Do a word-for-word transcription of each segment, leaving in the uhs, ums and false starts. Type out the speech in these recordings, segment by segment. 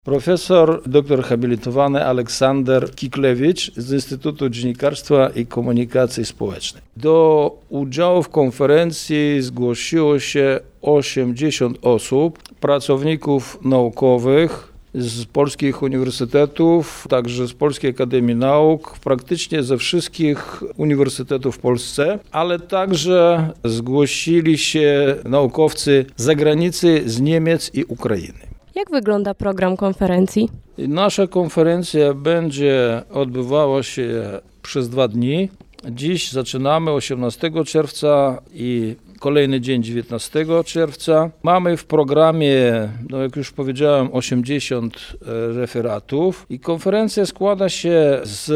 Profesor doktor habilitowany Aleksander Kiklewicz z Instytutu Dziennikarstwa i Komunikacji Społecznej. Do udziału w konferencji zgłosiło się osiemdziesiąt osób, pracowników naukowych z polskich uniwersytetów, także z Polskiej Akademii Nauk, praktycznie ze wszystkich uniwersytetów w Polsce, ale także zgłosili się naukowcy z zagranicy, z Niemiec i Ukrainy. Jak wygląda program konferencji? Nasza konferencja będzie odbywała się przez dwa dni. Dziś zaczynamy osiemnastego czerwca i kolejny dzień dziewiętnastego czerwca. Mamy w programie, no jak już powiedziałem, osiemdziesiąt referatów i konferencja składa się z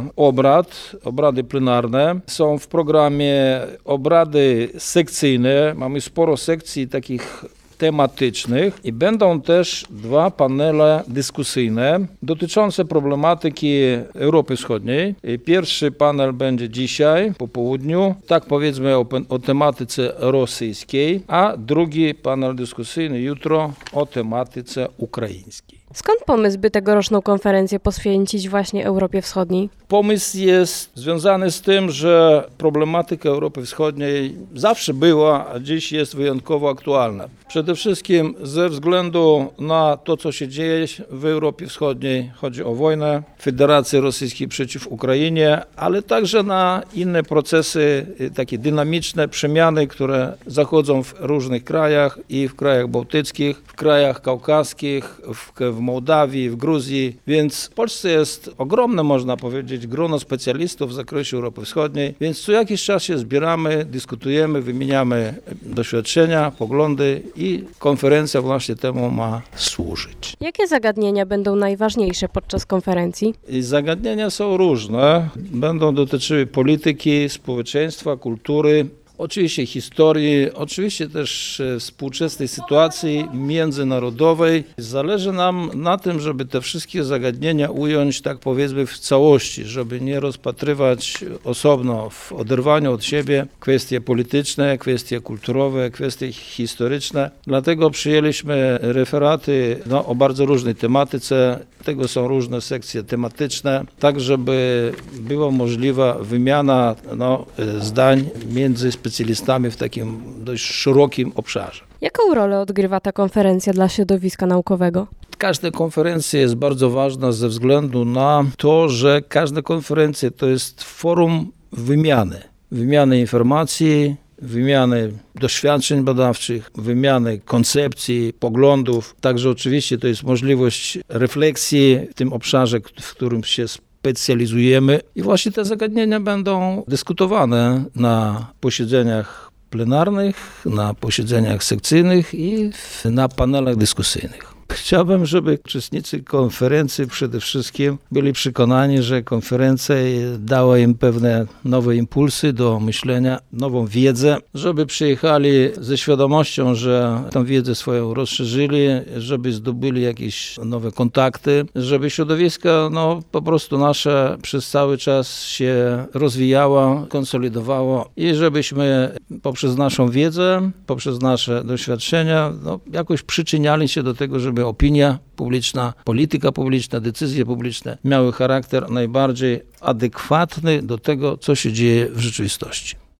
obrad, obrady plenarne. Są w programie obrady sekcyjne, mamy sporo sekcji takich tematycznych i będą też dwa panele dyskusyjne dotyczące problematyki Europy Wschodniej. Pierwszy panel będzie dzisiaj po południu, tak powiedzmy o, o tematyce rosyjskiej, a drugi panel dyskusyjny jutro o tematyce ukraińskiej. Skąd pomysł, by tegoroczną konferencję poświęcić właśnie Europie Wschodniej? Pomysł jest związany z tym, że problematyka Europy Wschodniej zawsze była, a dziś jest wyjątkowo aktualna. Przede wszystkim ze względu na to, co się dzieje w Europie Wschodniej, chodzi o wojnę Federacji Rosyjskiej przeciw Ukrainie, ale także na inne procesy, takie dynamiczne przemiany, które zachodzą w różnych krajach i w krajach bałtyckich, w krajach kaukaskich, w, w Mołdawii, w Gruzji, więc w Polsce jest ogromne, można powiedzieć, grono specjalistów w zakresie Europy Wschodniej, więc co jakiś czas się zbieramy, dyskutujemy, wymieniamy doświadczenia, poglądy i konferencja właśnie temu ma służyć. Jakie zagadnienia będą najważniejsze podczas konferencji? I zagadnienia są różne, będą dotyczyły polityki, społeczeństwa, kultury, oczywiście historii, oczywiście też współczesnej sytuacji międzynarodowej. Zależy nam na tym, żeby te wszystkie zagadnienia ująć, tak powiedzmy, w całości, żeby nie rozpatrywać osobno, w oderwaniu od siebie kwestie polityczne, kwestie kulturowe, kwestie historyczne. Dlatego przyjęliśmy referaty no, o bardzo różnej tematyce. Tego są różne sekcje tematyczne, tak żeby była możliwa wymiana no, zdań między specjalistami w takim dość szerokim obszarze. Jaką rolę odgrywa ta konferencja dla środowiska naukowego? Każda konferencja jest bardzo ważna ze względu na to, że każda konferencja to jest forum wymiany. Wymiany informacji, wymiany doświadczeń badawczych, wymiany koncepcji, poglądów. Także oczywiście to jest możliwość refleksji w tym obszarze, w którym się specjalizujemy. I właśnie te zagadnienia będą dyskutowane na posiedzeniach plenarnych, na posiedzeniach sekcyjnych i na panelach dyskusyjnych. Chciałbym, żeby uczestnicy konferencji przede wszystkim byli przekonani, że konferencja dała im pewne nowe impulsy do myślenia, nową wiedzę, żeby przyjechali ze świadomością, że tę wiedzę swoją rozszerzyli, żeby zdobyli jakieś nowe kontakty, żeby środowisko no, po prostu nasze przez cały czas się rozwijało, konsolidowało i żebyśmy poprzez naszą wiedzę, poprzez nasze doświadczenia no, jakoś przyczyniali się do tego, żeby opinia publiczna, polityka publiczna, decyzje publiczne miały charakter najbardziej adekwatny do tego, co się dzieje w rzeczywistości.